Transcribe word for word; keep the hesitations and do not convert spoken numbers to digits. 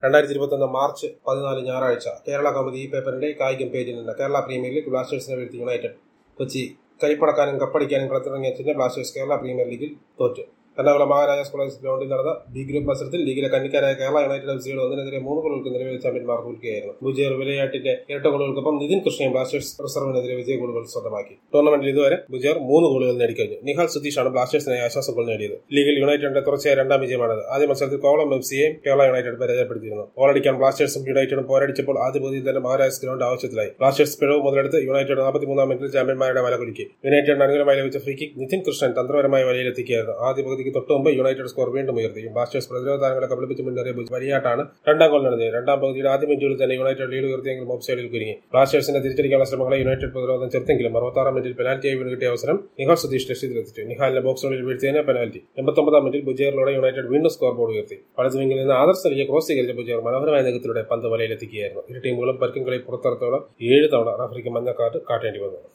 രണ്ടായിരത്തി ഇരുപത്തൊന്ന് മാർച്ച് പതിനാല് ഞായറാഴ്ച കേരള കൗമുദി ഈ പേപ്പറിന്റെ കായികം പേജിൽ നിന്ന് കേരള പ്രീമിയർ ലീഗ് ബ്ലാസ്റ്റേഴ്സിനെ വീഴ്ത്തി യുണൈറ്റഡ്. കൊച്ചി. കൈപ്പടക്കാനും കപ്പടിക്കാനും കളത്തിലിറങ്ങിയ ചെന്നൈ ബ്ലാസ്റ്റേഴ്സ് കേരള പ്രീമിയർ ലീഗിൽ തോറ്റു. എറണാകുളം മഹാരാജാസ് കോളേജ് ഗ്രൗണ്ടിൽ നടന്ന ബി ഗ്രൂപ്പ് മത്സരത്തിൽ ലീഗിലെ കന്നിക്കാരായ കേരള യുണൈറ്റഡ് എഫ് സിയുടെ ഒന്നിനെതിരെ മൂന്ന് ഗോളുകൾക്ക് നിലവിലെ ചാമ്പ്യന്മാർ തോൽക്കുകയായിരുന്നു. ബുജേർ വിലയാട്ടിന്റെ ഇരട്ട ഗോളുകൾക്കൊപ്പം നിതിൻ കൃഷ്ണയും ബ്ലാസ്റ്റേഴ്സ് റിസർവിനെതിരെ വിജയ ഗോളുകൾ സ്വന്തമാക്കി. ടൂർണമെന്റിൽ ഇതുവരെ ബുജേർ മൂന്ന് ഗോളുകൾ നേടിക്കഴിഞ്ഞു. നിഹാൽ സുധീഷാണ് ബ്ലാസ്റ്റേഴ്സിനായി ആശ്വാസ ഗോൾ നേടിയത്. ലീഗിൽ യുണൈറ്റഡിന്റെ തുടർച്ചയായ രണ്ടാം വിജയമാണത്. ആദ്യ മത്സരത്തിൽ കോവളം എഫ് സിയെയും കേരള യുണൈറ്റഡ് പരാജയപ്പെടുത്തിയിരുന്നു. ഗോളടിക്കാൻ ബ്ലാസ്റ്റേഴ്സും യുണൈറ്റഡും പോരടിച്ചപ്പോൾ ആദ്യ പകുതിയിൽ തന്നെ മഹാരാജാസ് ഗ്രൗണ്ട് ആവശ്യത്തിലായി. ബ്ലാസ്റ്റേഴ്സ് പിഴവ് മുതലെടുത്ത് യുണൈറ്റഡ് നാൽപ്പത്തിമൂന്നാം മിനിറ്റിൽ ചാമ്പ്യന്മാരുടെ വല കുലുക്കി. യുണൈറ്റഡിന് അനുകൂലമായി ലഭിച്ച ഫ്രീ കിക്ക് നിതിൻ കൃഷ്ണൻ തന്ത്രപരമായ വലയിലെത്തിക്കുകയായിരുന്നു. ആദ്യ പകുതിക്ക് തൊട്ട് മുമ്പ് യുണൈറ്റഡ് സ്കോർ വീണ്ടും ഉയർത്തി. ബ്ലാസ്റ്റേഴ്സ് പ്രതിരോധ താരങ്ങളെ കബളിപ്പിച്ച് മുന്നേറിയ വലിയാട്ടാണ് രണ്ടാം ഗോൾ നടന്നത്. രണ്ടാം പകുതിയുടെ ആദ്യ മിനിറ്റുകളിൽ തന്നെ യുണൈറ്റഡ് ലീഡ് ഉയർത്തിയെങ്കിലും ഓഫ് സൈഡിൽ കുരുങ്ങി. ബ്ലാസ്റ്റേഴ്സിന്റെ തിരിച്ചടിക്കാനുള്ള ശ്രമങ്ങളെ യുണൈറ്റഡ് പ്രതിരോധം ചെറുത്തെങ്കിലും അറുപത്താറാം മിനിറ്റിൽ പെനാൽറ്റിയായി വീണ് കിട്ടിയ അവസരം നിഹാൽ സതീഷ് ലക്ഷ്യത്തിലെത്തിച്ചു. നിഹാലിന്റെ ബോക്സിനുള്ളിൽ വീഴ്ത്തിയതിന് പെനാൽറ്റി. എൺപത്തൊമ്പതാം മിനിറ്റിൽ ബുജേറിലൂടെ യുണൈറ്റഡ് വീണ്ടും സ്കോർ ബോർഡ് ഉയർത്തി. വലതു വിങ്ങിൽ നിന്ന് ആദർശ് നൽകിയ ക്രോസ് സ്വീകരിച്ച ബുജേർ മനോഹരമായ നീക്കത്തിലൂടെ പന്ത് വലയിലെത്തിക്കുകയായിരുന്നു. ഇരു ടീമുകളും പരിക്കും കളി പുറത്തിറത്തോടെ ഏഴ് തവണ റഫറിക്ക് മഞ്ഞ കാർഡ് കാട്ടേണ്ടി വന്നു.